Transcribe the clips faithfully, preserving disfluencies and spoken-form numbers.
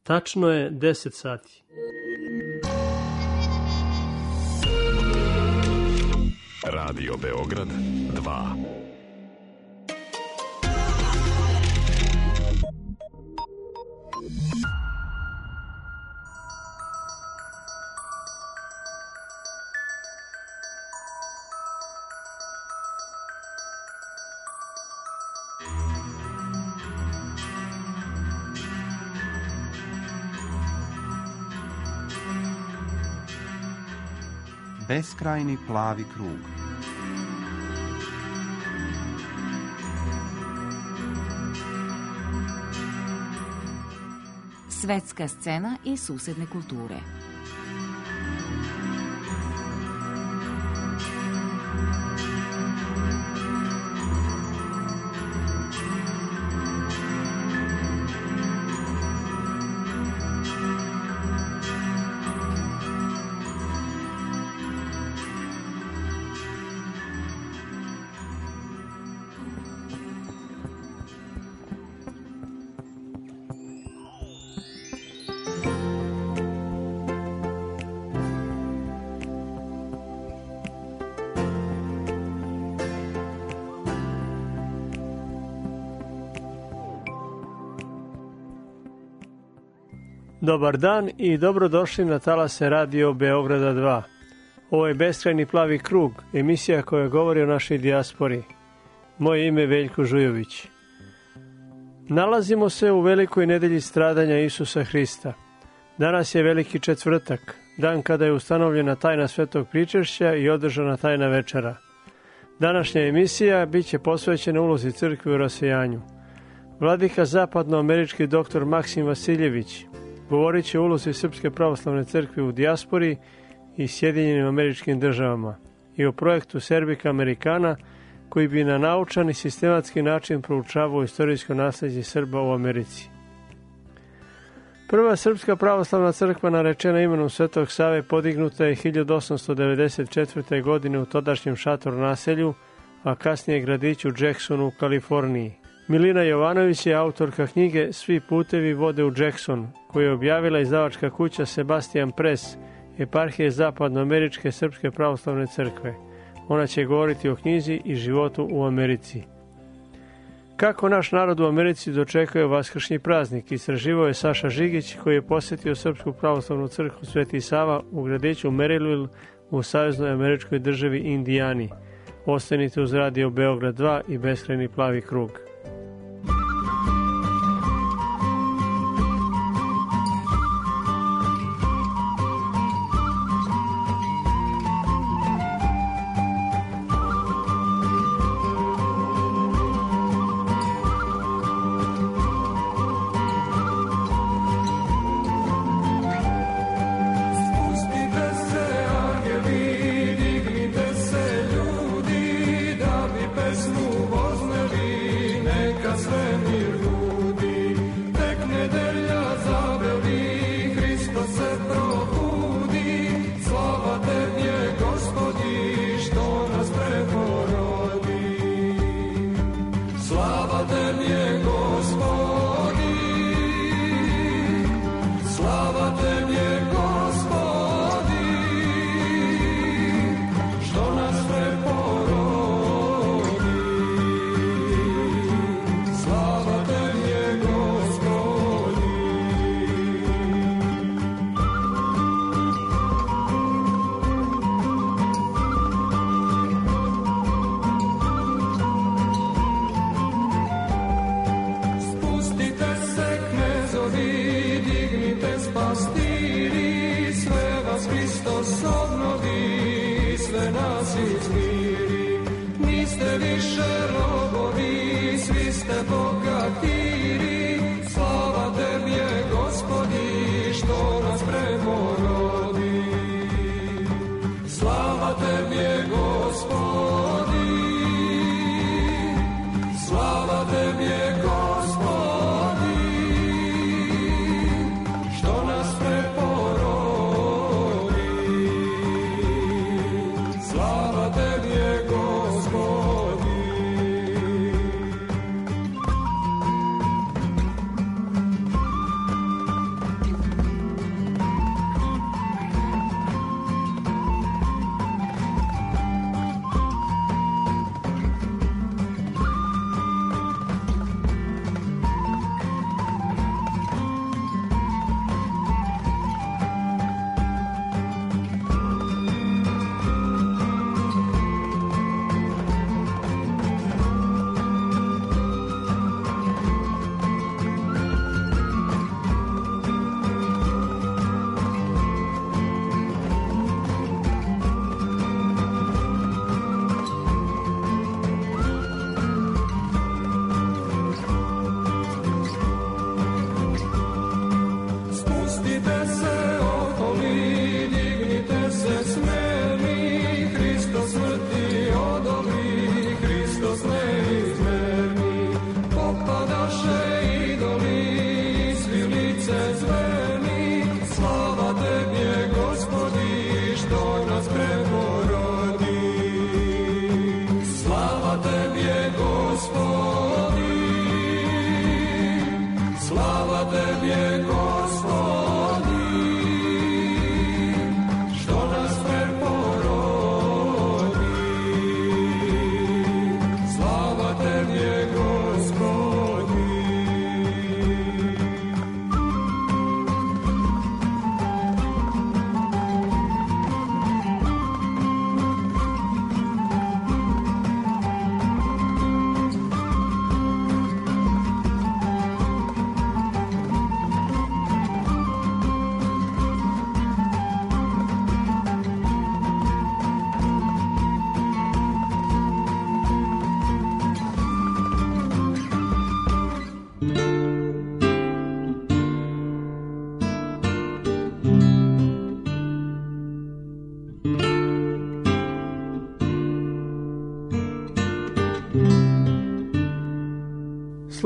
Tačno je deset sati. Radio Beograd dva. Beskrajni plavi krug. Svetska scena i susedne kulture. Dobar dan i dobrodošli na talase Radio Beograda dva. Ovo je Beskrajni plavi krug, emisija koja govori o našoj dijaspori. Moje ime je Veljko Žujović. Nalazimo se u velikoj nedelji stradanja Isusa Hrista. Danas je Veliki četvrtak, dan kada je ustanovljena tajna svetog pričešća i održana tajna večera. Današnja emisija bit će posvećena ulozi crkve u rasejanju. Vladika zapadnoamerički doktor Maksim Vasiljević govorit će o ulozi Srpske pravoslavne crkve u dijaspori i Sjedinjenim Američkim Državama i o projektu Serbika Amerikana koji bi na naučan i sistematski način proučavao istorijsko nasleđe Srba u Americi. Prva Srpska pravoslavna crkva narečena imenom Svetog Save podignuta je hiljadu osamsto devedeset četvrte. godine u tadašnjem šator naselju, a kasnije gradiću Jacksonu u Kaliforniji. Milina Jovanović je autorka knjige Svi putevi vode u Jackson, koju je objavila izdavačka kuća Sebastian Press, eparhije Zapadnoameričke Srpske pravoslavne crkve. Ona će govoriti o knjizi i životu u Americi. Kako naš narod u Americi dočekuje vaskršnji praznik, istraživao je Saša Žigić, koji je posjetio Srpsku pravoslavnu crkvu Sveti Sava u gradiću Maryville u saveznoj američkoj državi Indijani. Ostanite uz Radio Beograd dva i Beskrajni plavi krug.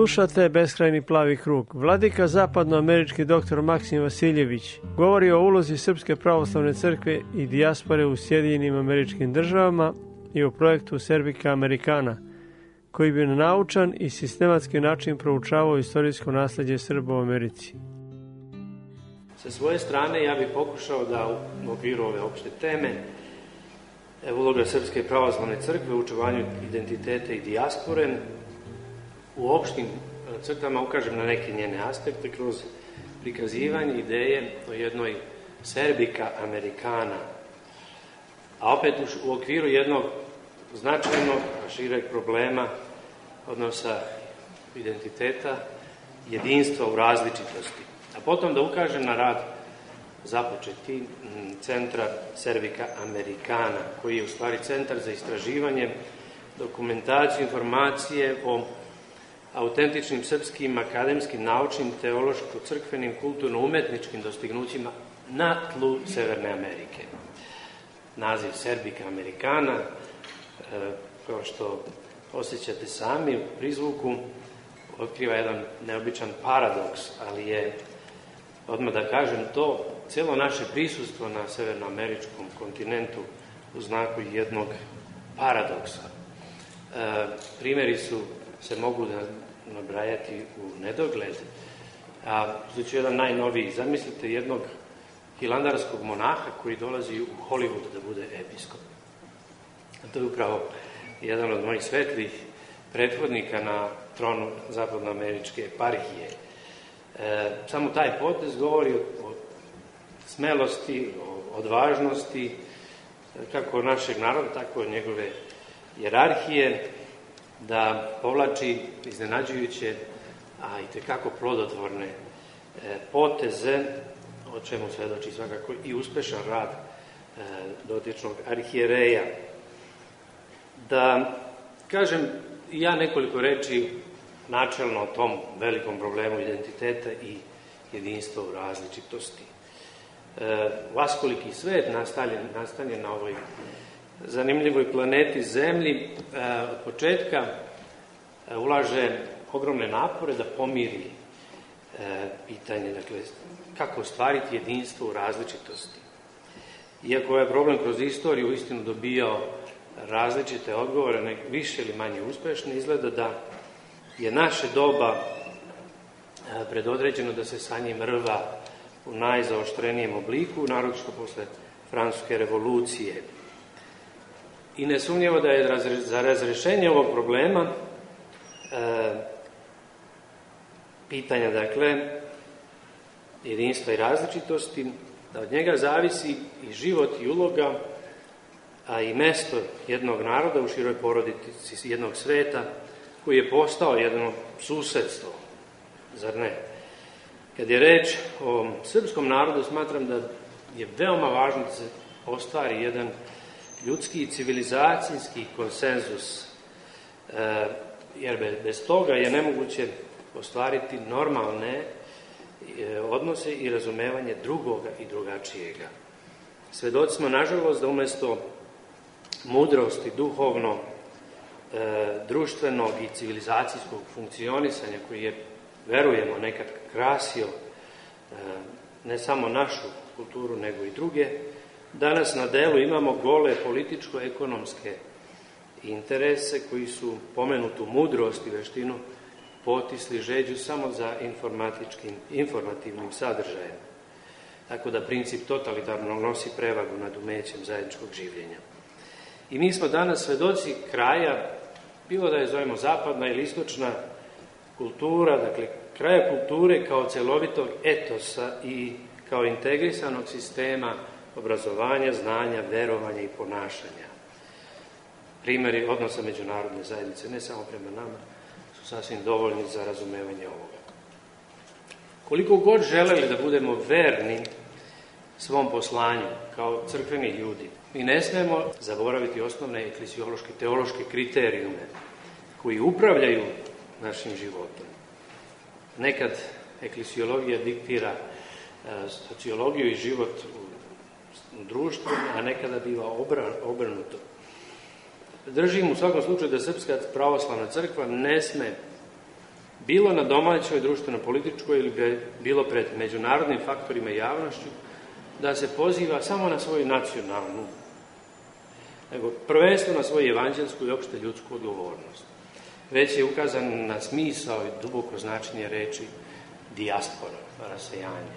Slušate Beskrajni plavi krug. Vladika zapadnoamerički doktor Maksim Vasiljević govori o ulozi Srpske pravoslavne crkve i dijaspore u Sjedinjenim Američkim Državama i o projektu Serbika Americana, koji bi na naučan i sistematski način proučavao istorijsko nasleđe Srba u Americi. Sa svoje strane ja bih pokušao da u okviru ove opšte teme uloga Srpske pravoslavne crkve u očuvanju identiteta i dijaspore u opštim crtama ukažem na neke njene aspekte kroz prikazivanje ideje o jednoj Serbika Americana, a opet u okviru jednog značajnog šireg problema odnosa identiteta, jedinstva u različitosti. A potom da ukažem na rad započeti centra Serbika Americana, koji je u stvari centar za istraživanje, dokumentaciju, informacije o autentičnim srpskim, akademskim, naučnim, teološko-crkvenim, kulturno-umetničkim dostignućima na tlu Severne Amerike. Naziv Serbika Americana, kao što osjećate sami u prizvuku, otkriva jedan neobičan paradoks, ali je, odmah da kažem to, cijelo naše prisustvo na severnoameričkom kontinentu u znaku jednog paradoksa. E, primjeri su, se mogu da nabrajati u nedogled, a znači jedan najnoviji, zamislite jednog hilandarskog monaha koji dolazi u Hollywood da bude episkop. A to je upravo jedan od mojih svetlih prethodnika na tronu zapadnoameričke eparhije. E, samo taj potez govori o, o smelosti, o odvažnosti, kako našeg naroda, tako i njegove hijerarhije, da povlači iznenađujuće, a i tekako plodotvorne e, poteze, o čemu svedoči svakako i uspešan rad e, dotičnog arhijereja. Da kažem ja nekoliko reči načelno o tom velikom problemu identiteta i jedinstva u različitosti. E, vaskoliki svet nastavljen, nastavljen na ovoj zanimljivoj planeti Zemlji e, od početka e, ulaže ogromne napore da pomiri e, pitanje, dakle, kako ostvariti jedinstvo u različitosti. Iako je problem kroz istoriju uistinu dobijao različite odgovore, nek više ili manje uspešne, izgleda da je naše doba predodređeno da se sa njim rva u najzaoštrenijem obliku, naročito posle Francuske revolucije. I nesumnjivo da je za razrešenje ovog problema e, pitanja, dakle, jedinstva i različitosti, da od njega zavisi i život i uloga, a i mesto jednog naroda u široj porodici jednog sveta, koji je postao jedno susedstvo, zar ne? Kad je reč o srpskom narodu, smatram da je veoma važno da se ostvari jedan ljudski i civilizacijski konsenzus, e, jer bez toga je nemoguće ostvariti normalne e, odnose i razumevanje drugoga i drugačijega. Svedoci smo, nažalost, da umesto mudrosti, duhovno, e, društvenog i civilizacijskog funkcionisanja, koji je, verujemo, nekad krasio e, ne samo našu kulturu, nego i druge, danas na delu imamo gole političko-ekonomske interese koji su pomenutu mudrost i veštinu potisli žeđu samo za informatičkim, informativnim sadržajem. Tako da princip totalitarno nosi prevagu nad umećem zajedničkog življenja. I mi smo danas svedoci kraja, bilo da je zovemo zapadna ili istočna kultura, dakle kraja kulture kao celovitog etosa i kao integrisanog sistema obrazovanja, znanja, verovanja i ponašanja. Primjeri odnosa međunarodne zajednice, ne samo prema nama, su sasvim dovoljni za razumevanje ovoga. Koliko god želeli da budemo verni svom poslanju kao crkveni ljudi, mi ne smemo zaboraviti osnovne eklesiološke, teološke kriterijume koji upravljaju našim životom. Nekad eklesiologija diktira sociologiju i život u društvu, a nekada biva obrnuto. Držim u svakom slučaju da Srpska pravoslavna crkva ne sme bilo na domaćoj, društveno-političkoj ili bilo pred međunarodnim faktorima i javnošću, da se poziva samo na svoju nacionalnu, nego prvenstveno na svoju evanđelsku i opšte ljudsku odgovornost. Već je ukazan na smisao i duboko značenje reči dijaspora, rasejanje.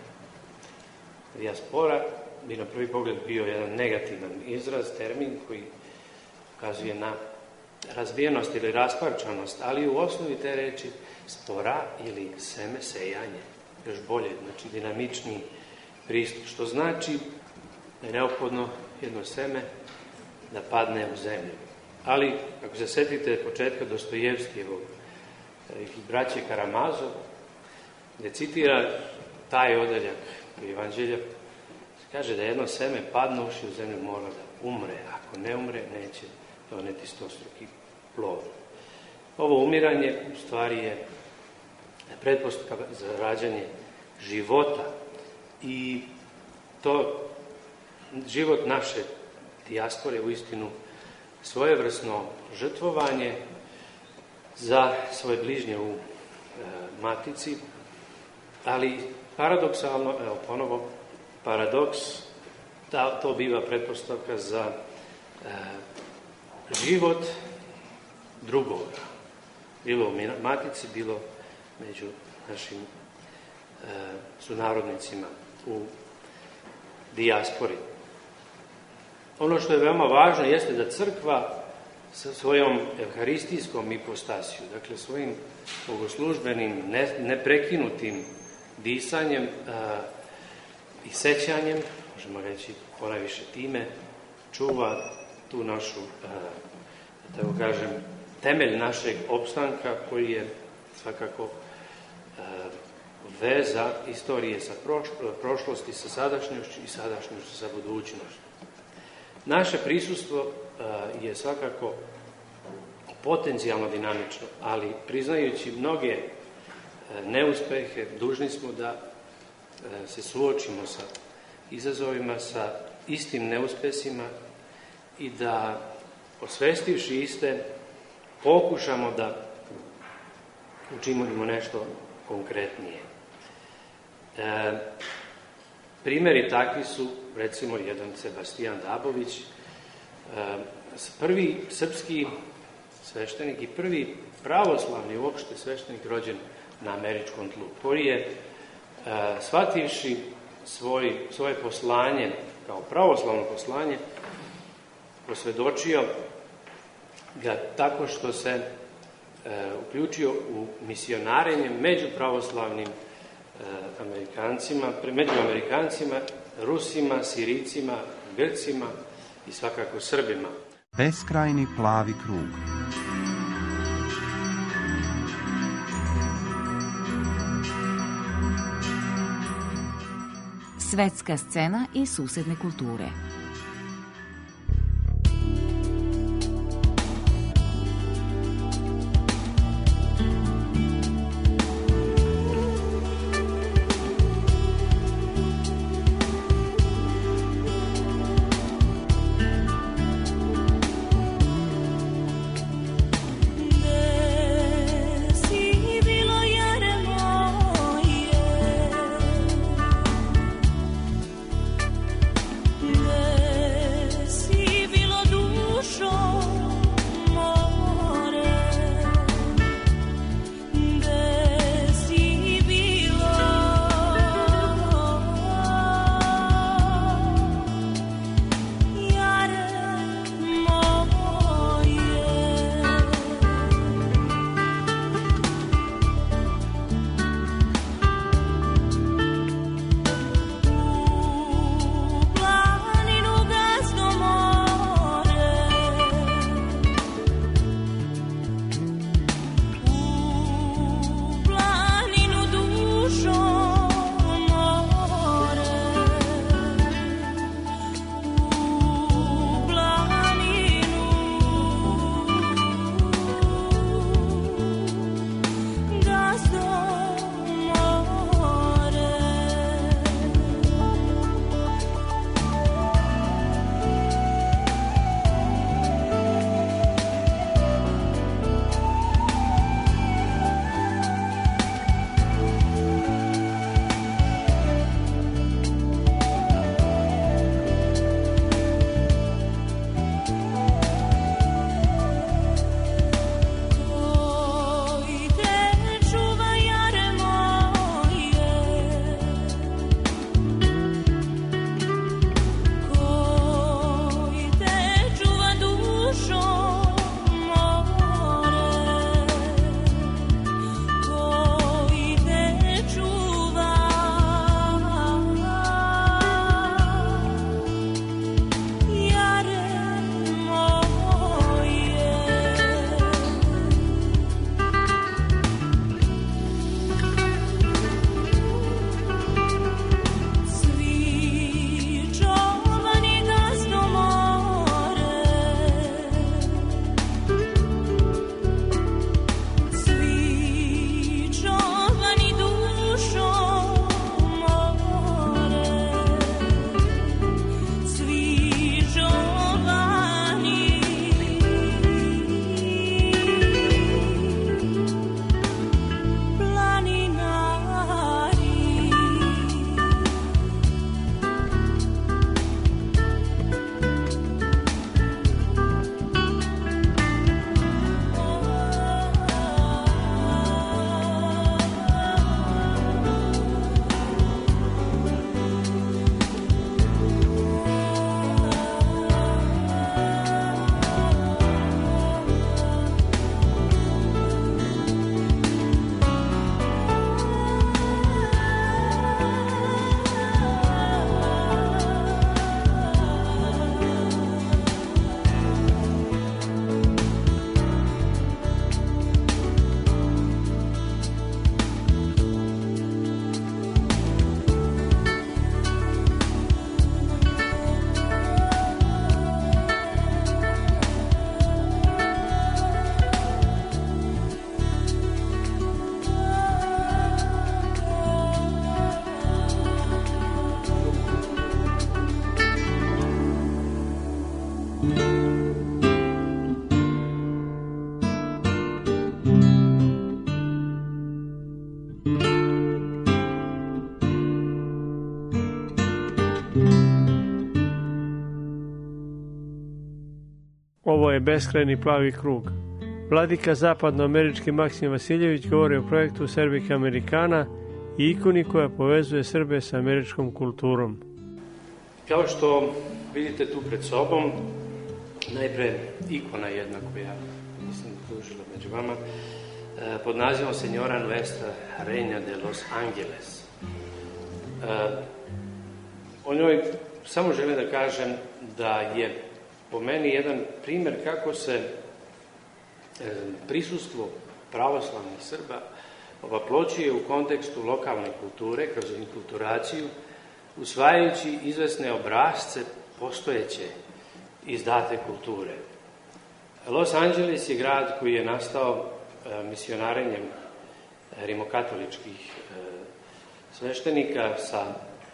Dijaspora bi na prvi pogled bio jedan negativan izraz, termin koji ukazuje na razbijenost ili rasparčanost, ali u osnovi te reči spora ili seme, sejanje, još bolje, znači dinamični pristup, što znači da je neophodno jedno seme da padne u zemlju. Ali, ako se setite početka Dostojevskijevog i braće Karamazov, gde citira taj odeljak Evanđelja, kaže da jedno seme padnuši u zemlju mora da umre. Ako ne umre, neće doneti stostruki plod. Ovo umiranje u stvari je pretpostavka za rađanje života i to život naše dijaspore u istinu svojevrsno žrtvovanje za svoje bližnje u e, matici, ali paradoksalno, evo ponovo, paradoks, ta, to biva pretpostavka za e, život drugoga, bilo u matici, bilo među našim e, sunarodnicima u dijaspori. Ono što je veoma važno jeste da crkva sa svojom evharistijskom ipostasiju, dakle svojim bogoslužbenim, ne, neprekinutim disanjem a, i sećanjem, možemo reći ponajviše time, čuva tu našu, a, da tako kažem, temelj našeg opstanka koji je svakako a, veza istorije sa prošlosti, sa sadašnjošću i sadašnjošću sa budućnošću. Naše prisustvo uh, je svakako potencijalno dinamično, ali priznajući mnoge uh, neuspehe, dužni smo da uh, se suočimo sa izazovima, sa istim neuspesima i da, osvestivši iste, pokušamo da učinimo nešto konkretnije. Uh, primjeri takvi su, recimo, jedan Sebastijan Dabović, prvi srpski sveštenik i prvi pravoslavni uopšte sveštenik rođen na američkom tlu, koji je, shvativši svoj, svoje poslanje, kao pravoslavno poslanje, posvedočio ga tako što se uključio u misionarenje među pravoslavnim Amerikancima, među Amerikancima, Rusima, Sirijcima, Grcima i svakako Srbima. Beskrajni plavi krug. Svetska scena i susedne kulture. Ovo je Beskrajni plavi krug. Vladika zapadnoamerički Maksim Vasiljević govori o projektu Serbika Amerikana i ikoni koja povezuje Srbe sa američkom kulturom. Kao što vidite tu pred sobom, najpre ikona jedna koja mislim kružila među vama, pod nazivom Señora Nuestra Reina de los Angeles. O njoj samo želim da kažem da je po meni jedan primjer kako se prisustvo pravoslavnih Srba ovaploćuje u kontekstu lokalne kulture, kroz inkulturaciju, usvajajući izvesne obrasce postojeće izdate kulture. Los Angeles je grad koji je nastao misionarenjem rimokatoličkih sveštenika sa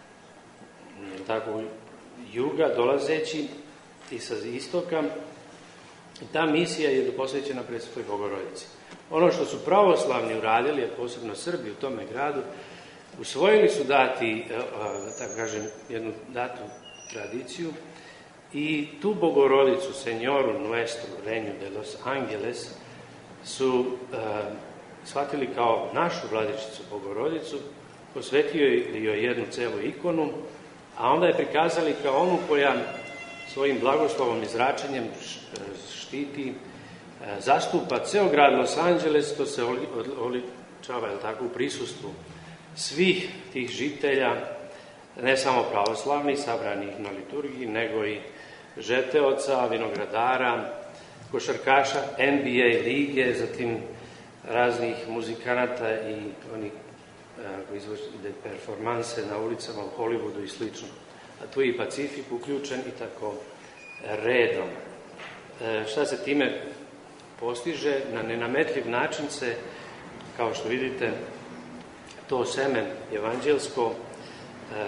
tako juga dolazeći i sa istoka. Ta misija je posvećena Presvetoj Bogorodici. Ono što su pravoslavni uradili, a posebno Srbi u tome gradu, usvojili su dati, tako kažem, jednu datu tradiciju i tu Bogorodicu, Señoru Nuestru Reinu de los Angeles, su uh, shvatili kao našu vladičicu Bogorodicu, posvetio joj jednu celu ikonu, a onda je prikazali kao onu koja svojim blagoslovom i zračenjem štiti, zastupa ceo grad Los Angeles, to se oličava, je li tako, u prisustvu svih tih žitelja, ne samo pravoslavnih, sabranih na liturgiji, nego i žeteoca, vinogradara, košarkaša N B A lige, zatim raznih muzikanata i onih koji izvrši performanse na ulicama u Hollywoodu i slično. A tu je i Pacifik uključen i tako redom. E, šta se time postiže? Na nenametljiv način se, kao što vidite, to seme evanđelsko e,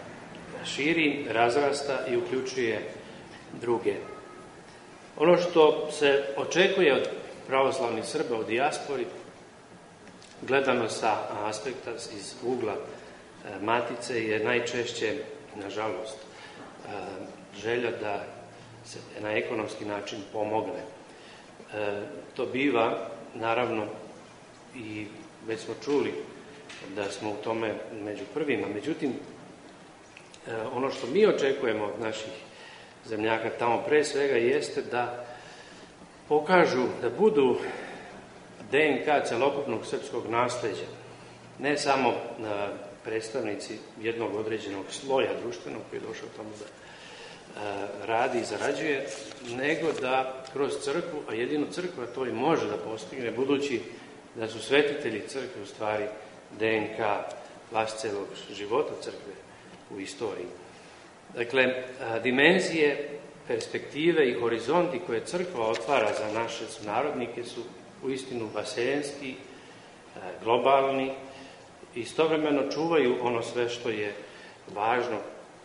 širi, razrasta i uključuje druge. Ono što se očekuje od pravoslavnih Srba u dijaspori, gledano sa aspekta iz ugla e, matice, je najčešće, nažalost, e, želja da se na ekonomski način pomogne. E, to biva, naravno, i već smo čuli da smo u tome među prvima. Međutim, e, ono što mi očekujemo od naših zemljaka tamo pre svega jeste da pokažu, da budu D N K celokupnog srpskog nasleđa, ne samo na predstavnici jednog određenog sloja društvenog koji je došao tamo da a, radi i zarađuje, nego da kroz crkvu, a jedino crkva to i može da postigne, budući da su svetitelji crkve u stvari D N K vas celog života crkve u istoriji. Dakle, a, dimenzije, perspektive i horizonti koje crkva otvara za naše sunarodnike su uistinu vaseljenski, globalni, i istovremeno čuvaju ono sve što je važno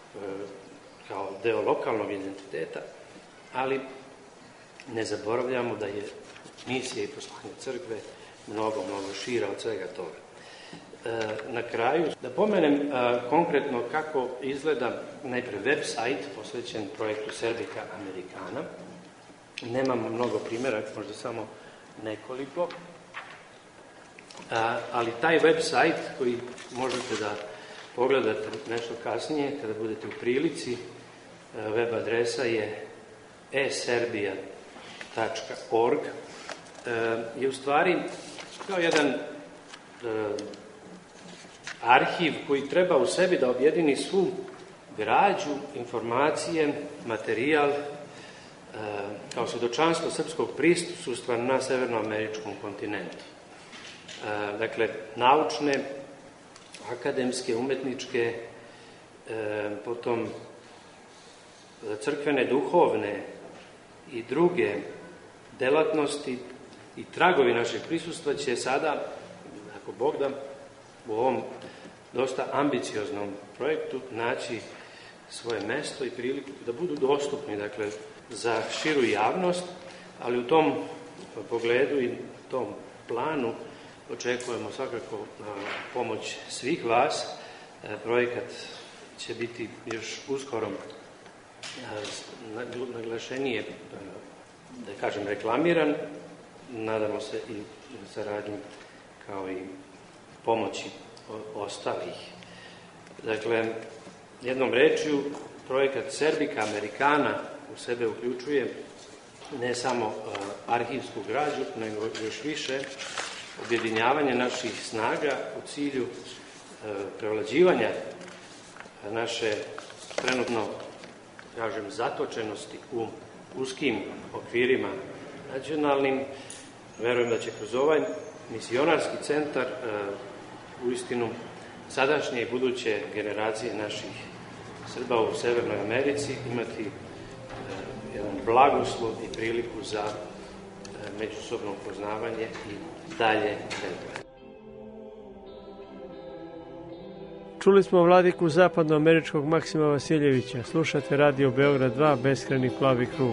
kao deo lokalnog identiteta, ali ne zaboravljamo da je misija i poslanje crkve mnogo, mnogo šira od svega toga. Na kraju, da pomenem konkretno kako izgleda najpre web sajt posvećen projektu Serbika Amerikana. Nemamo mnogo primjera, možda samo nekoliko, ali taj web sajt koji možete da pogledate nešto kasnije, kada budete u prilici, web adresa je e serbia tačka org, je u stvari kao jedan arhiv koji treba u sebi da objedini svu građu, informacije, materijal, kao svedočanstvo srpskog prisustva na severnoameričkom kontinentu. Dakle, naučne, akademske, umetničke, potom crkvene, duhovne i druge delatnosti i tragovi našeg prisustva će sada, ako Bog da, u ovom dosta ambicioznom projektu naći svoje mesto i priliku da budu dostupni, dakle, za širu javnost, ali u tom pogledu i tom planu očekujemo svakako pomoć svih vas. Projekat će biti još uskoro naglašenije da kažem, reklamiran. Nadamo se i saradnju kao i pomoći ostalih. Dakle, jednom rečju, projekat Serbika Americana u sebe uključuje ne samo uh, arhivsku građu, nego još više objedinjavanje naših snaga u cilju uh, prevlađivanja naše trenutno, kažem, zatočenosti u uskim okvirima nacionalnim. Verujem da će kroz ovaj misionarski centar uh, uistinu sadašnje i buduće generacije naših Srba u Severnoj Americi imati uh, jedan blagoslov i priliku za uh, međusobno upoznavanje i dalje vrednovanje. Čuli smo vladiku zapadnoameričkog Maksima Vasiljevića. Slušate Radio Beograd dva, Beskrajni plavi krug.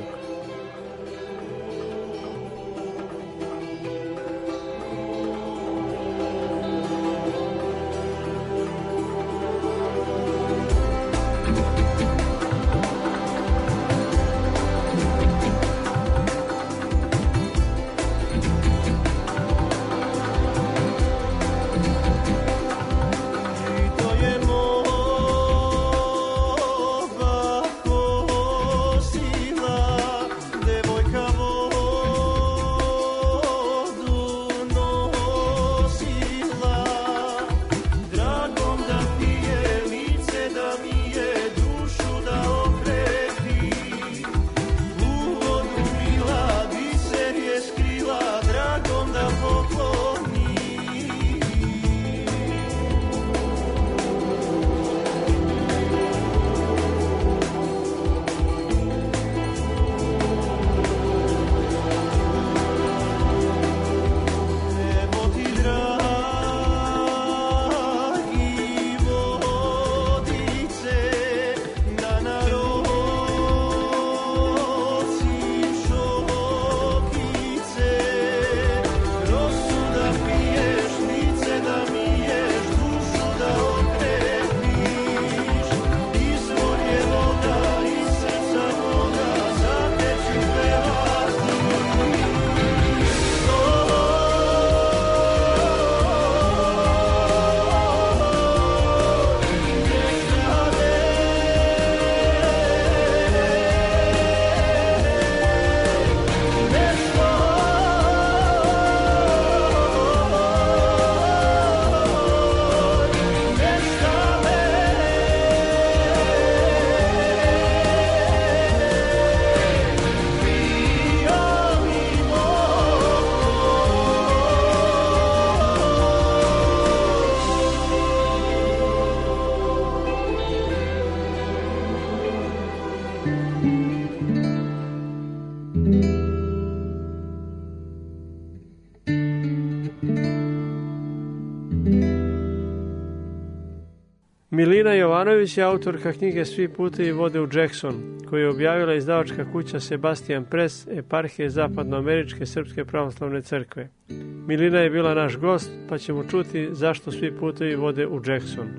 Milina Jovanović je autorka knjige Svi putevi vode u Jackson, koju je objavila izdavačka kuća Sebastian Press, eparhije Zapadnoameričke Srpske pravoslavne crkve. Milina je bila naš gost, pa ćemo čuti zašto svi putevi vode u Jackson.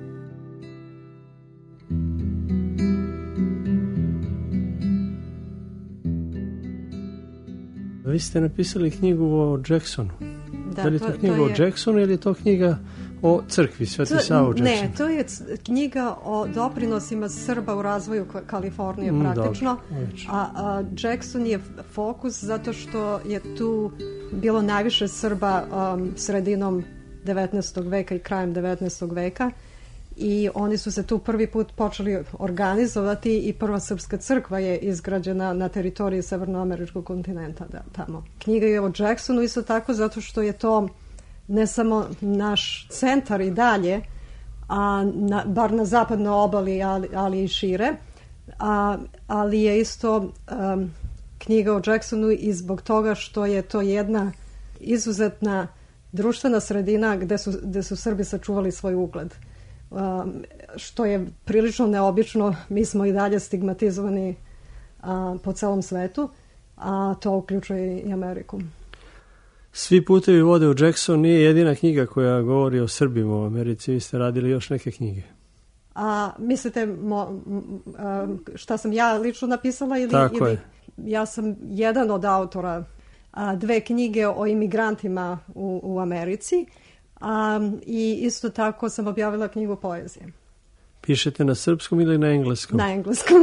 Vi ste napisali knjigu o Jacksonu. Da, da li je to, to knjiga to je... o Jacksonu ili je to knjiga o crkvi Sveti Sava u Jacksonu? Ne, to je knjiga o doprinosima Srba u razvoju Kalifornije mm, praktično. Dobro, a, a Jackson je fokus zato što je tu bilo najviše Srba um, sredinom devetnaestog veka i krajem devetnaestog veka i oni su se tu prvi put počeli organizovati i prva srpska crkva je izgrađena na teritoriji severnoameričkog kontinenta da, tamo. Knjiga je o Jacksonu isto tako zato što je to ne samo naš centar i dalje, a na, bar na zapadnoj obali, ali, ali i šire, a, ali je isto um, knjiga o Jacksonu i zbog toga što je to jedna izuzetna društvena sredina gde su, gde su Srbi sačuvali svoj ugled. Um, što je prilično neobično, mi smo i dalje stigmatizovani a, po celom svetu, a to uključuje i Ameriku. Svi putevi vode u Jackson nije jedina knjiga koja govori o Srbima u Americi. Vi ste radili još neke knjige. A mislite mo, m, šta sam ja lično napisala? Ili, Tako ili... je. ja sam jedan od autora a, dve knjige o imigrantima u, u Americi a, i isto tako sam objavila knjigu poezije. Pišete na srpskom ili na engleskom? Na engleskom,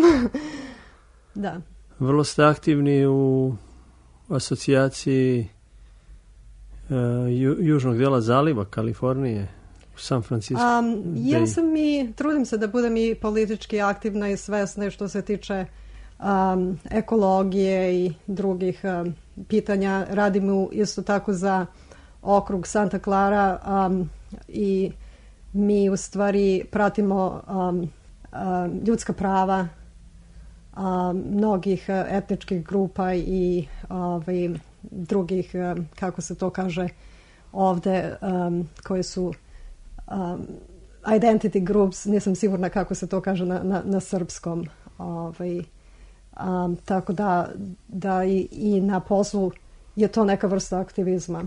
da. Vrlo ste aktivni u asocijaciji uh, ju, južnog dela zaliva Kalifornije, u San Francisco. Um, ja sam i, trudim se da budem i politički aktivna i svesna što se tiče um, ekologije i drugih um, pitanja. Radim u, isto tako za okrug Santa Clara um, i mi u stvari pratimo um, um, ljudska prava um, mnogih etničkih grupa i ovaj, drugih, um, kako se to kaže ovde, um, koje su um, identity groups, nisam sigurna kako se to kaže na, na, na srpskom. Ovaj, um, tako da, da i, i na poslu je to neka vrsta aktivizma.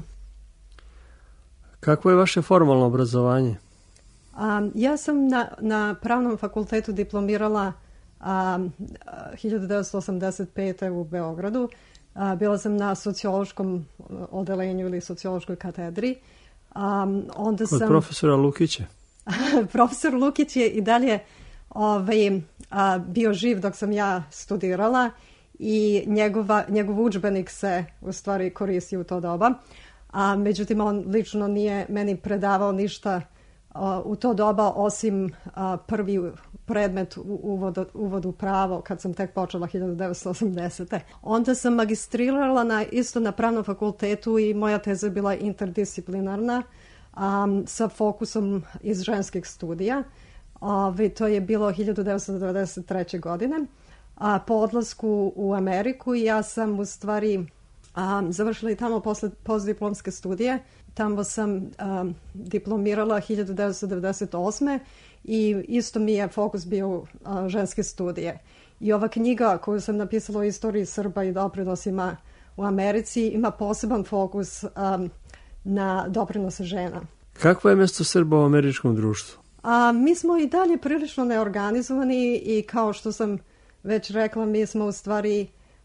Kakvo je vaše formalno obrazovanje? Um, ja sam na, na pravnom fakultetu diplomirala um, hiljadu devetsto osamdeset pete. u Beogradu. Uh, bila sam na sociološkom odelenju ili sociološkoj katedri. Um, onda Kod sam, profesora Lukića? Profesor Lukić je i dalje ovaj, a, bio živ dok sam ja studirala i njegova, njegov udžbenik se u stvari koristi u to doba. A, međutim, on lično nije meni predavao ništa a, u to doba osim a, prvi predmet u uvod, uvod u pravo kad sam tek počela hiljadu devetsto osamdesete. Onda sam magistrirala na, isto na pravnom fakultetu i moja teza je bila interdisciplinarna um, sa fokusom iz ženskih studija. Ove, to je bilo hiljadu devetsto devedeset treće. godine. A, po odlasku u Ameriku ja sam u stvari um, završila i tamo posle postdiplomske studije. Tamo sam um, diplomirala hiljadu devetsto devedeset osme. i isto mi je fokus bio uh, ženske studije. I ova knjiga koju sam napisala o istoriji Srba i doprinosima u Americi ima poseban fokus um, na doprinose žena. Kakvo je mjesto Srba u američkom društvu? A, mi smo i dalje prilično neorganizovani i kao što sam već rekla, mi smo u stvari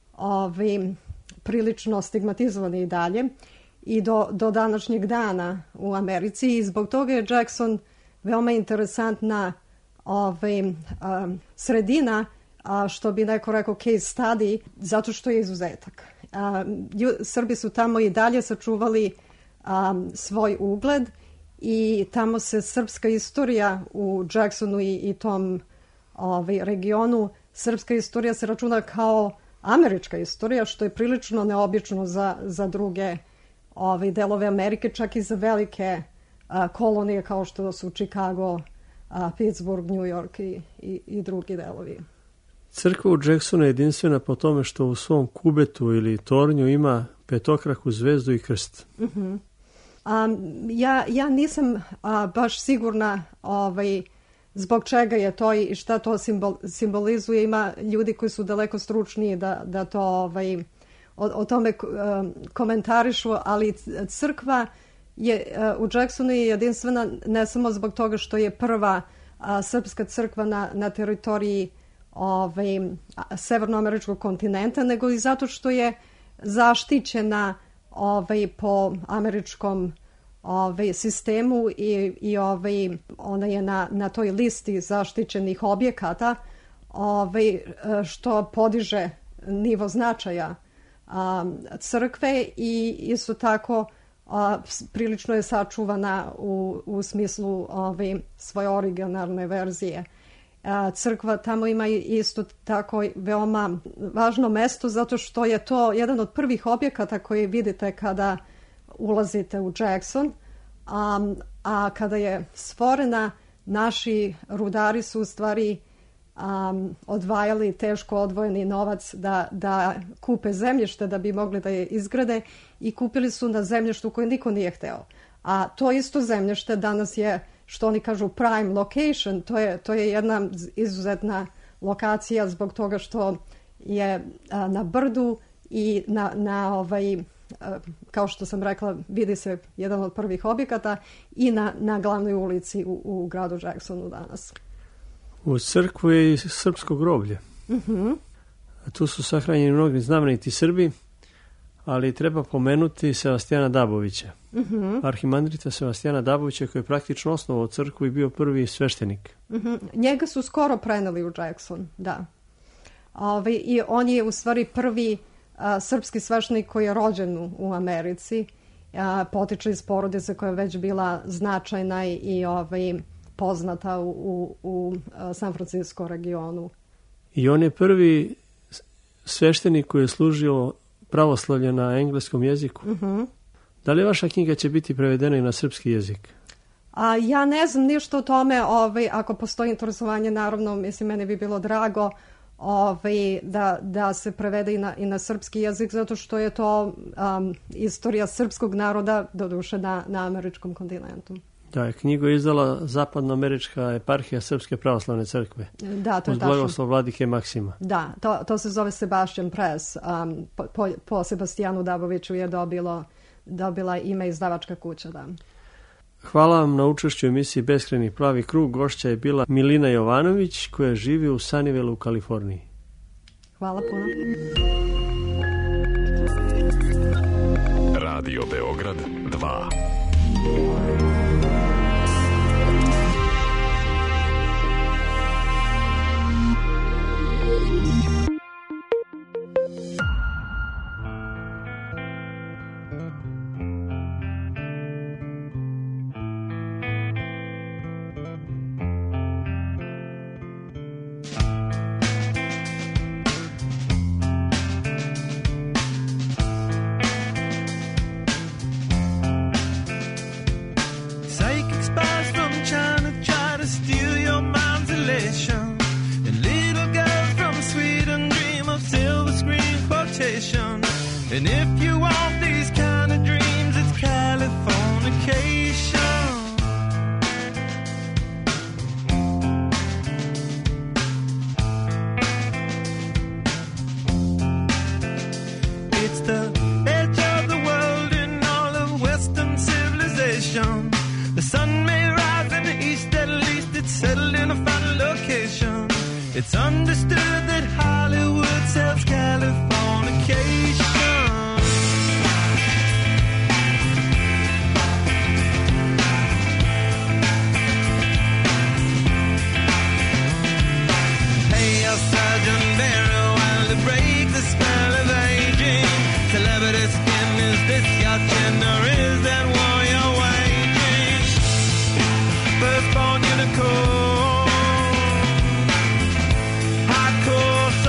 ovi, prilično stigmatizovani i dalje i do, do današnjeg dana u Americi i zbog toga je Jackson veoma interesantna ovaj, a, sredina, a, što bi neko rekao case study, zato što je izuzetak. A, lju, Srbi su tamo i dalje sačuvali a, svoj ugled i tamo se srpska istorija u Jacksonu i, i tom ovaj, regionu, srpska istorija se računa kao američka istorija, što je prilično neobično za, za druge ovaj, delove Amerike, čak i za velike a, kolonije kao što su Chicago, a, Pittsburgh, New York i, i, i drugi delovi. Crkva u Jacksonu je jedinstvena po tome što u svom kubetu ili tornju ima petokraku zvezdu i krst. Uh-huh. Um, ja, ja nisam a, baš sigurna ovaj, zbog čega je to i šta to simbol, simbolizuje. Ima ljudi koji su daleko stručniji da, da to ovaj, o, o tome um, komentarišu, ali crkva je, uh, u Jacksonu je jedinstvena ne samo zbog toga što je prva a, srpska crkva na, na teritoriji ovaj, severnoameričkog kontinenta, nego i zato što je zaštićena ovaj, po američkom ovaj, sistemu i, i ovaj, ona je na, na toj listi zaštićenih objekata, ovaj, što podiže nivo značaja a, crkve i isto tako a, prilično je sačuvana u, u smislu ovaj, svoje originalne verzije. A, crkva tamo ima isto tako veoma važno mesto zato što je to jedan od prvih objekata koje vidite kada ulazite u Jackson, a, a kada je stvorena, naši rudari su u stvari um, odvajali teško odvojeni novac da, da kupe zemljište da bi mogli da je izgrade i kupili su na zemljištu koje niko nije hteo. A to isto zemljište danas je, što oni kažu, prime location, to je, to je jedna izuzetna lokacija zbog toga što je a, na brdu i na, na ovaj, a, kao što sam rekla, vidi se jedan od prvih objekata i na, na glavnoj ulici u, u gradu Jacksonu danas. U crkvu je i srpsko groblje. Uh-huh. Tu su sahranjeni mnogi znameniti Srbi, ali treba pomenuti Sevastijana Dabovića. Uh-huh. Arhimandrita Sevastijana Dabovića, koji je praktično osnovao crkvu i bio prvi sveštenik. Uh-huh. Njega su skoro preneli u Jackson, da. Ove, I on je u stvari prvi a, srpski sveštenik koji je rođen u, u Americi. A, potiče iz porodice koja je već bila značajna i ovaj, poznata u, u, u San Francisco regionu. I on je prvi sveštenik koji je služio pravoslavlje na engleskom jeziku. Uh-huh. Da li vaša knjiga će biti prevedena i na srpski jezik? A, ja ne znam ništa o tome, ovaj, ako postoji interesovanje, naravno, mislim, mene bi bilo drago ovaj, da, da se prevede i na, i na srpski jezik, zato što je to um, istorija srpskog naroda, doduše na, na američkom kontinentu. Da, knjigu je izdala Zapadnoamerička eparhija Srpske pravoslavne crkve. Da, to je uz blagoslov vladike Maksima. Da, to, to se zove Sebastian Press. Um, po, po Sebastijanu Daboviću je dobilo, dobila ime izdavačka kuća, da. Hvala vam na učešću u emisiji Beskrajni plavi krug. Gošća je bila Milina Jovanović, koja živi u Sunnyvaleu u Kaliforniji. Hvala puno. Radio Beograd dva. And if you want these kind of dreams, it's Californication. It's the edge of the world in all of Western civilization. The sun may rise in the east, at least it's settled in a final location. It's understood that Hollywood sells Californication. Sergeant Barrow, while to break the spell of aging. Celebrity skin, is this your chin or is that war you're waging? Firstborn unicorn, hardcore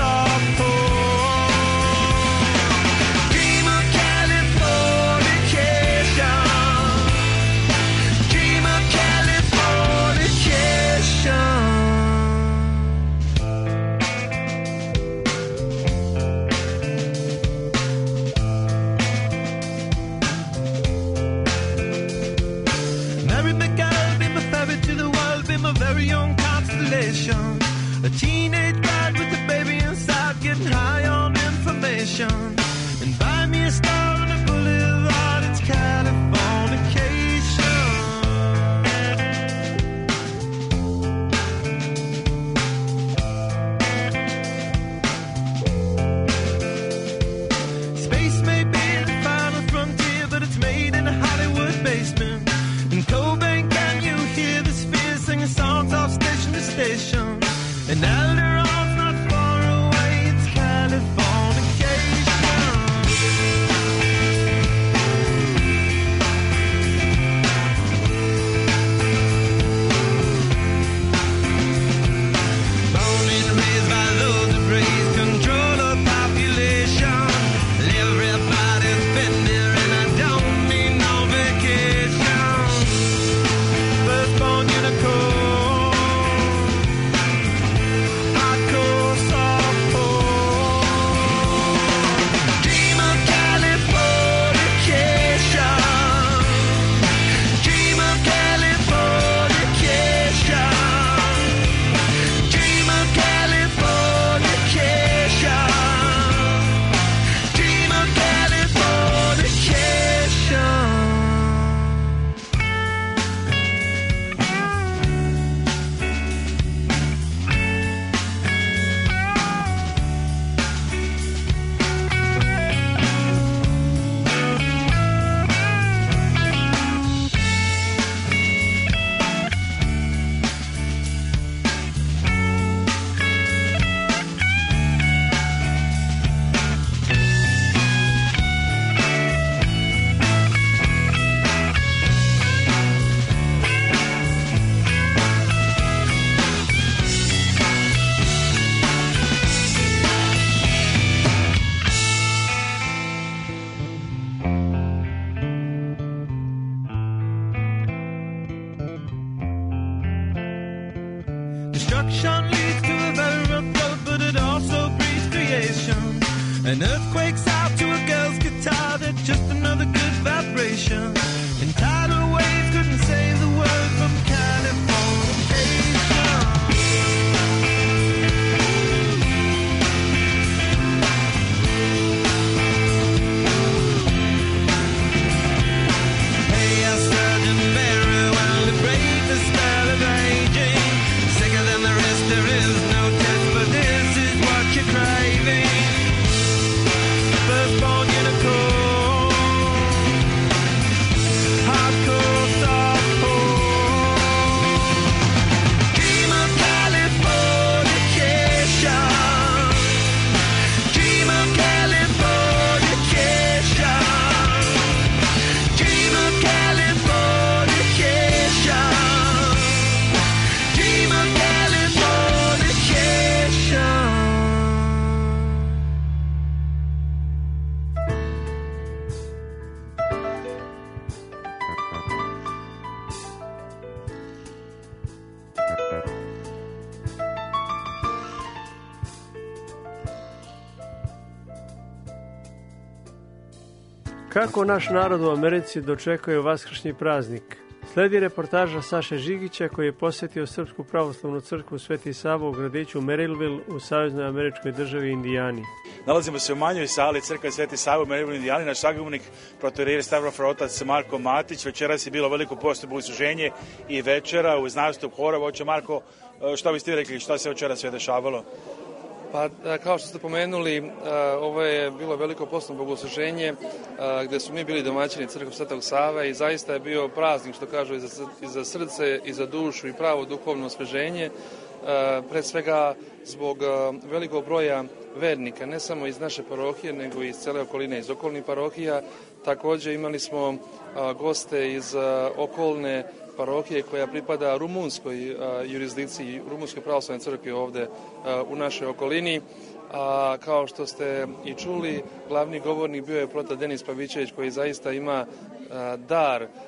Kako naš narod u Americi dočekuje vaskršnji praznik? Sledi reportaža Saše Žigića koji je posjetio Srpsku pravoslavnu crkvu Sveti Sava u gradiću Maryville u saveznoj američkoj državi Indijani. Nalazimo se u manjoj sali crkve Sveti Sava u Maryville, Indijani. Naš sagovornik, protoijerej Stavrofor otac Marko Matić. Večeras je bilo veliko posebno usluženje i večera uz nastup horova. Oče Marko, šta biste vi rekli, šta se večeras sve dešavalo? Pa, kao što ste pomenuli, ovo je bilo veliko poslovno bogosluženje gde su mi bili domaćini crkve Svetog Save i zaista je bio praznik, što kažu, i za, i za srce, i za dušu, i pravo duhovno osveženje, pred svega zbog velikog broja vernika, ne samo iz naše parohije, nego i iz cele okoline, iz okolnih parohija. Takođe imali smo goste iz okolne parohije koja pripada rumunskoj uh, jurisdikciji, rumunskoj pravoslavnoj crkvi ovde uh, u našoj okolini. A kao što ste i čuli, glavni govornik bio je proto Denis Pavićević koji zaista ima uh, dar uh,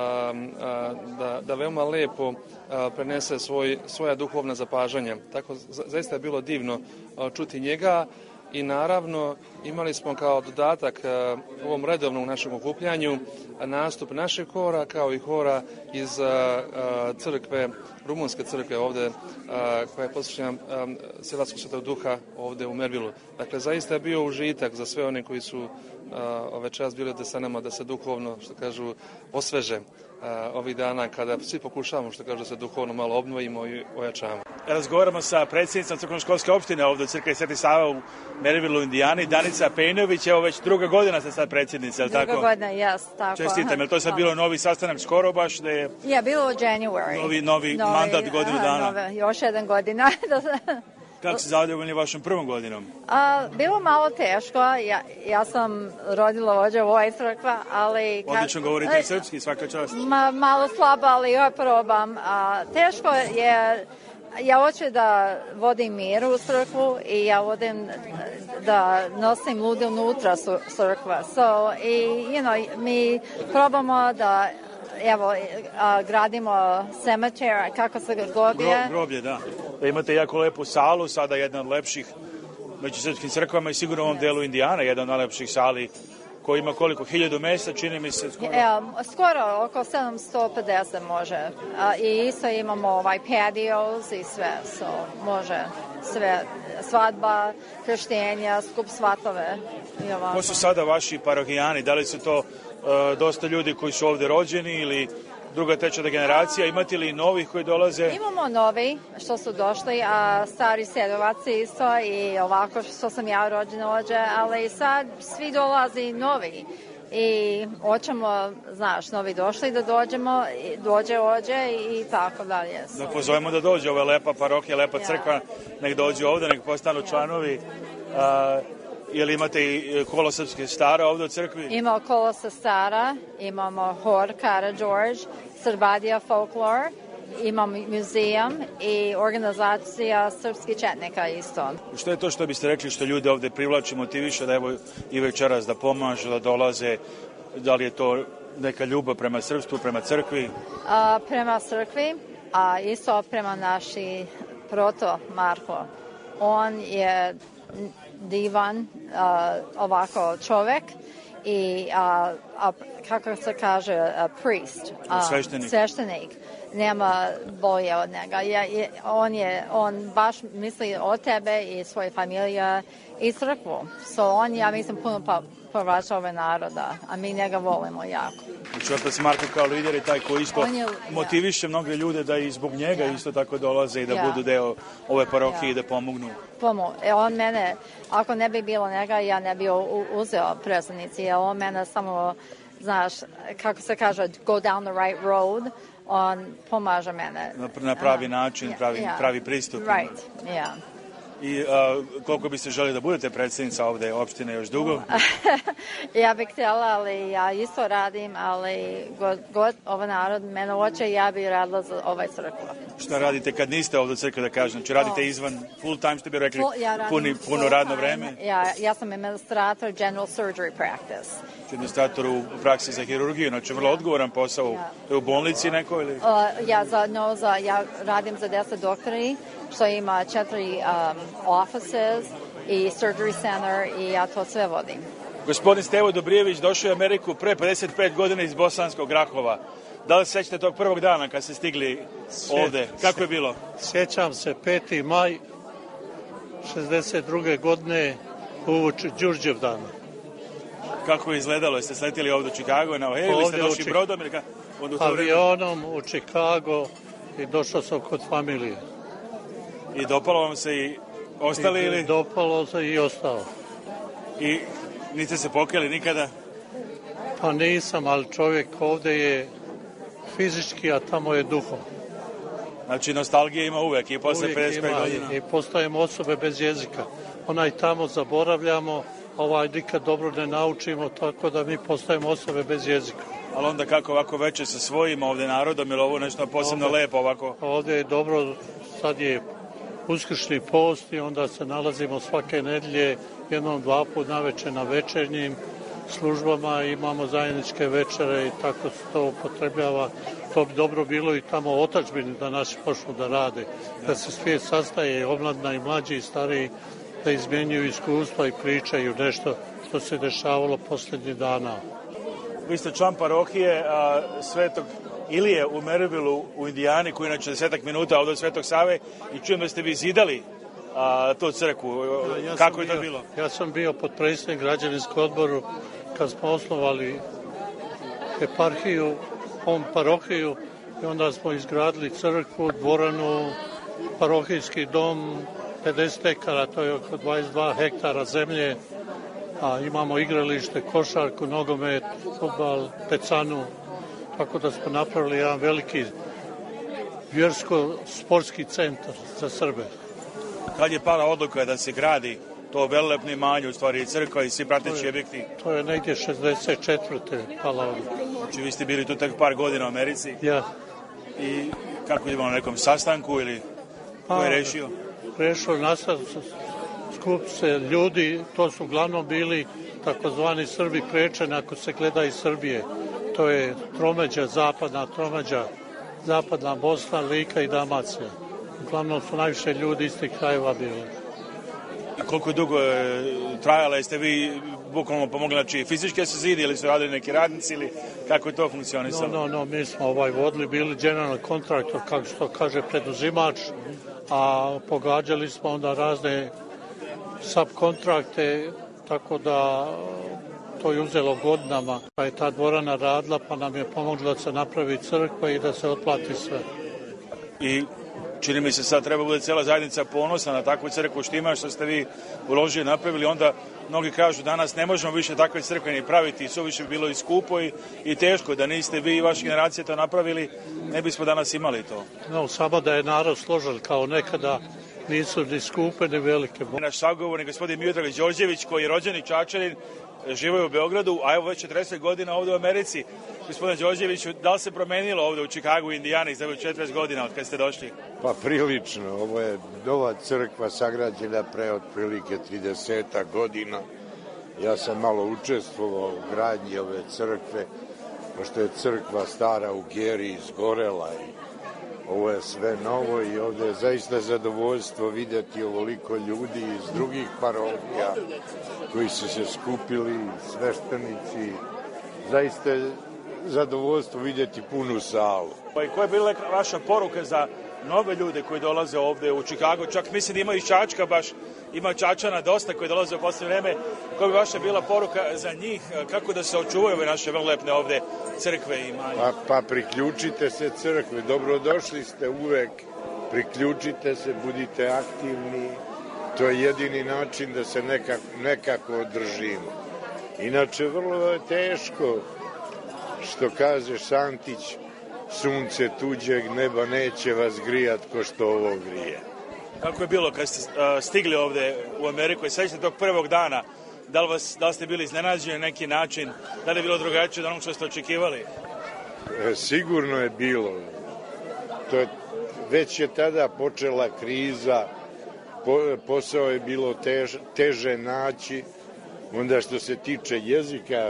uh, da, da veoma lepo uh, prenese svoj, svoja duhovna zapažanja. Tako zaista je bilo divno uh, čuti njega. I naravno imali smo kao dodatak uh, ovom redovnom našem okupljanju nastup našeg hora kao i hora iz uh, uh, crkve, rumunske crkve ovde uh, koja je posvećena um, Silatskog Svetog Duha ovde u Maryville. Dakle, zaista je bio užitak za sve one koji su uh, ove čas bili ovde sa nama da se duhovno, što kažu, osveže uh, ovih dana kada svi pokušavamo, što kažu, da se duhovno malo obnovimo i ojačamo. Razgovaramo sa predsjednicom crkveno-školske opštine ovde u crkvi Sveti Sava u Maryville u Indijani, Danica Pejnović. Evo već druga godina ste sad predsjednica, je li tako? Druga godina, jes, tako. Čestitam, je li to sad bilo novi sastanak skoro baš da je... Ja, bilo u January. Novi, novi, novi mandat godinu dana. Nove, još jedan godina. Kako se zadovoljni vašom prvom godinom? A, bilo malo teško. Ja, ja sam rodila vođa u ovoj crkva, ali... Kad, odlično govorite srpski, svaka čast. Ma, malo slabo, ali ja probam. A, teško je... Ja hoću da vodim mir u crkvu i ja vodim da nosim ljude unutra crkva. So, i, you know, mi probamo da, evo, a, gradimo cemetery, kako se groblje. Gro, groblje, da. Da imate jako lepu salu, sada jedna od lepših među srpskim crkvama i sigurno u ovom delu Indijana, jedna od najlepših sali koji ima koliko, hiljadu mesta, čini mi se skoro? E, skoro, oko sedamsto pedeset može. A, I isto imamo ovaj patios i sve, so, može sve, svadba, krštenja, skup svatove. Ko su sada vaši parohijani? Da li su to uh, dosta ljudi koji su ovde rođeni ili druga treća generacija? Imate li novih koji dolaze? Imamo novi što su došli, a stari sedovaci isto i ovako što sam ja rođena ovdje, ali sad svi dolazi novi i hoćemo, znaš, novi došli da dođemo, dođe ovdje i tako dalje. So. Da pozovemo da dođe, ova lepa parohija, lepa ja. crkva, nek dođu ovde, nek postanu ja. članovi. A, Jel imate i kolo srpske stara ovde u crkvi? Imamo kolo sa stara, imamo hor Karađorđe, Srbadija folklor, imamo muzeum i organizacija srpskih četnika isto. Što je to što biste rekli što ljude ovde privlači, motiviše da evo i večeras da pomažu, da dolaze, da li je to neka ljubav prema srpstvu, prema crkvi? A, prema crkvi, a isto prema naši proto Marko. On je divan uh, ovako čovek i uh, uh, kako se kaže uh, priest, uh, sveštenik. sveštenik. Nema bolje od njega. Ja, je, on, je, on baš misli o tebe i svoje familije i crkvu. So on, ja mislim, puno pa, povraća ove naroda, a mi njega volimo jako. Znači, otac Marko kao lider je taj koji isto je, motiviše ja. mnoge ljude da i zbog njega ja. isto tako dolaze i da ja. budu deo ove parohije ja. i da pomognu. Pomo, e, on mene, ako ne bi bilo njega, ja ne bi uzeo predsjednici, jer on mene samo, znaš, kako se kaže, go down the right road, on pomaže mene. Na, na pravi način, uh, pravi, yeah. pravi pristup. Right, yeah. I uh, koliko biste želi da budete predsjednica ovde opštine još dugo? Ja bih htjela, ali ja isto radim, ali god, god ovaj narod mene hoće, ja bih radila za ovaj crkvu. Šta radite kad niste ovde u crkvi, da kažem? Znači radite oh. izvan full time, što bi rekli, full, ja puni, puno radno vreme? Ja, ja sam administrator general surgery practice. Administrator u praksi za hirurgiju, znači vrlo odgovoran posao. Ja. Je u bolnici neko ili? Uh, ja, za, no, za, ja radim za deset doktori, što ima četiri um, offices i surgery center i ja to sve vodim. Gospodin Stevo Dobrijević došao je u Ameriku pre pedeset pet godina iz Bosanskog Grahova. Da li se sećate tog prvog dana kad ste stigli ovde? Kako je bilo? Sjećam se, peti maj šezdeset druge godine uoči Đurđevdana. Kako je izgledalo? Jeste sletili ovde u Čikago na Ohio ili ste došli Čik... brodom? Ili ka... Avionom u Čikago i došao sam kod familije. I dopalo vam se i ostali I, ili? Dopalo se i ostao. I niste se pokajali nikada? Pa nisam, ali čovjek ovde je fizički, a tamo je duhom. Znači nostalgija ima uvek i posle uvijek pedeset pet ima, godina. I, i postajemo osobe bez jezika. Onaj tamo zaboravljamo, ovaj nikad dobro ne naučimo, tako da mi postajemo osobe bez jezika. Ali onda kako ovako veće sa svojim ovde narodom, ili ovo nešto posebno ovde, lepo ovako? Ovde je dobro, sad je uskršnji post i onda se nalazimo svake nedelje jednom, dva put naveče na večernjim službama, imamo zajedničke večere i tako se to upotrebljava. To bi dobro bilo i tamo u otadžbini da naši počnu da rade, da se svijet sastaje, omladna i mlađi i stariji, da izmjenjuju iskustva i pričaju nešto što se dešavalo poslednjih dana. Vi ste član parohije a, Svetog Ilije u Maryvillu u Indijani, koji inače desetak minuta ovde od Svetog Save, i čujem da ste vi zidali a, tu crkvu. Ja, ja Kako je to bio, bilo? Ja sam bio potpredsjednik građevinskog odboru kad smo osnovali eparhiju, on parohiju, i onda smo izgradili crkvu, dvoranu, parohijski dom, pedeset ekara, to je oko dvadeset dva hektara zemlje, a imamo igralište, košarku, nogomet, fudbal, pecanu, tako da smo napravili jedan veliki vjersko-sportski centar za Srbe. Kad je pala odluka da se gradi to velelepno imanje, u stvari crkva i svi prateći objekti? To je negdje šezdeset četvrte pala odluka. Znači vi ste bili tu tek par godina u Americi? Ja. I kako je bilo na nekom sastanku ili ko je rešio? Rešio nastav skup se ljudi, to su uglavnom bili takozvani Srbi krečeni ako se gleda iz Srbije. To je tromeđa, zapadna tromeđa, zapadna Bosna, Lika i Dalmacija. Uglavnom su najviše ljudi iz tih krajeva bili. I koliko dugo je trajala? Jeste vi bukvalno pomogli, znači fizički se zidi ili su radili neki radnici ili kako je to funkcionisalo? No, no, no, mi smo ovaj vodili, bili general kontraktor, kako što kaže preduzimač, a pogađali smo onda razne subkontrakte, tako da to je uzelo godinama. Pa je ta dvorana radila, pa nam je pomogla da se napravi crkva i da se otplati sve. I čini mi se sad treba bude cijela zajednica ponosna na takvu crkvu što ima, što ste vi uložili i napravili. Onda mnogi kažu danas ne možemo više takve crkve ni praviti, su više bi bilo i skupo i, i teško. Da niste vi i vaša generacija to napravili, ne bismo danas imali to. No, samo da je narod složen kao nekada, nisu ni skupe ni velike. Naš sagovornik gospodin Miodrag Đorđević, koji je rođeni Čačanin, živo u Beogradu, a evo već četrdeset godina ovde u Americi. Gospodine Đorđeviću, da li se promenilo ovde u Čikagu i Indijani za četrdeset godina od kada ste došli? Pa prilično. Ovo je nova crkva sagrađena pre otprilike trideset godina. Ja sam malo učestvovao u gradnji ove crkve, pošto je crkva stara u Geri izgorela i ovo je sve novo i ovde je zaista zadovoljstvo videti ovoliko ljudi iz drugih parohija koji su se skupili, sveštenici. Zaista je zadovoljstvo videti punu salu. Pa i koja je bila vaša poruka za nove ljude koji dolaze ovde u Čikago? Čak mislim da ima i Čačka, baš ima Čačana dosta koji dolaze u posle vreme. Koja bi vaša bila poruka za njih? Kako da se očuvaju ove naše vrlo lepne ovde crkve i imanje? Pa, pa priključite se crkvi. Dobrodošli ste uvek. Priključite se, budite aktivni. To je jedini način da se nekako, nekako održimo. Inače, vrlo je teško, što kaže Šantić, sunce tuđeg neba neće vas grijat ko što ovo grije. Kako je bilo kad ste uh, stigli ovde u Ameriku i sećate tog prvog dana? Da li, vas, da li ste bili iznenađeni na neki način? Da li je bilo drugačije od onog što ste očekivali? E, sigurno je bilo. To je, već je tada počela kriza, po, posao je bilo tež, teže naći. Onda što se tiče jezika,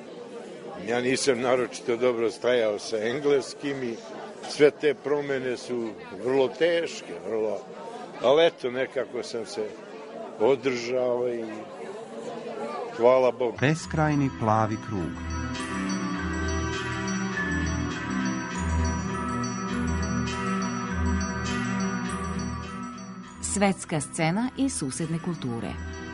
ja nisam naročito dobro stajao sa engleskim i sve te promene su vrlo teške, vrlo... Ali eto, nekako sam se održao i Hvala Bogu. Beskrajni plavi krug. Svetska scena i susedne kulture.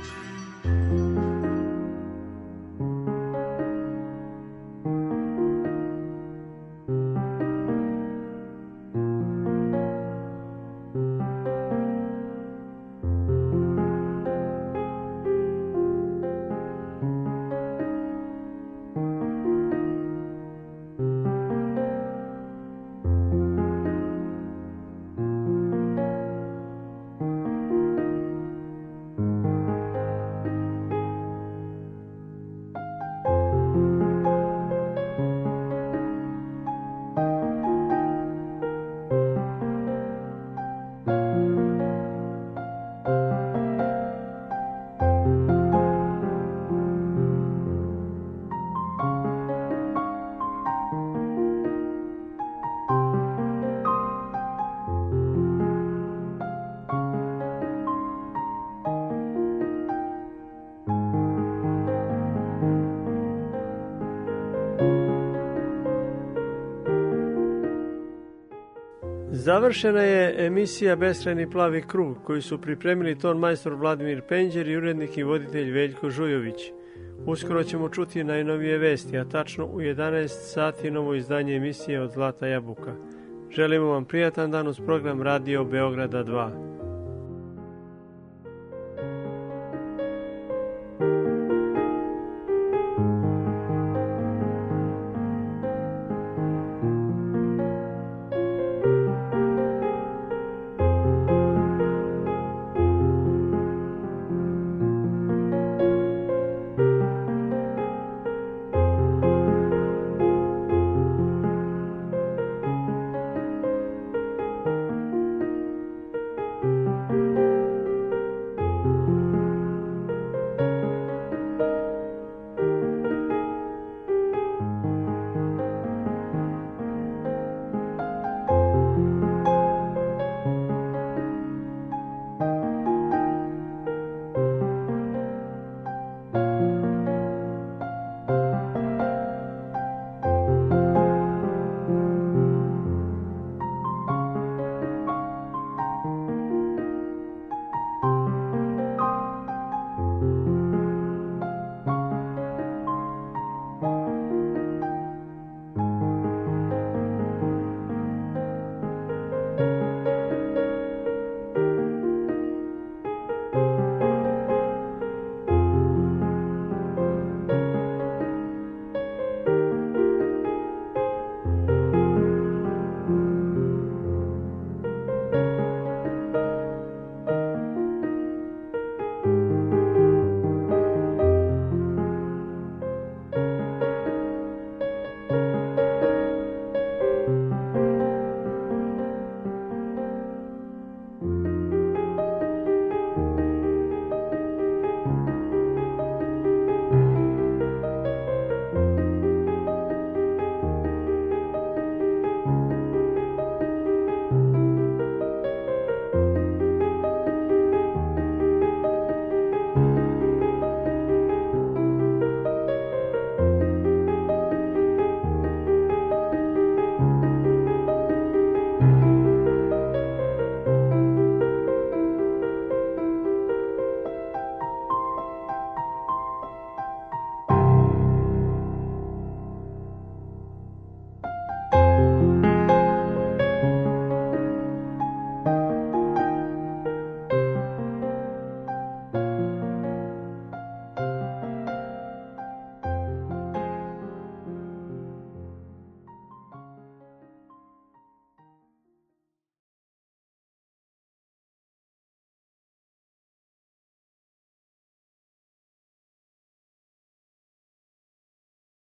Završena je emisija Beskrajni plavi krug, koju su pripremili ton majstor Vladimir Penđer i urednik i voditelj Veljko Žujović. Uskoro ćemo čuti najnovije vesti, a tačno u jedanaest sati novo izdanje emisije Od zlata jabuka. Želimo vam prijatan dan uz program Radio Beograda dva.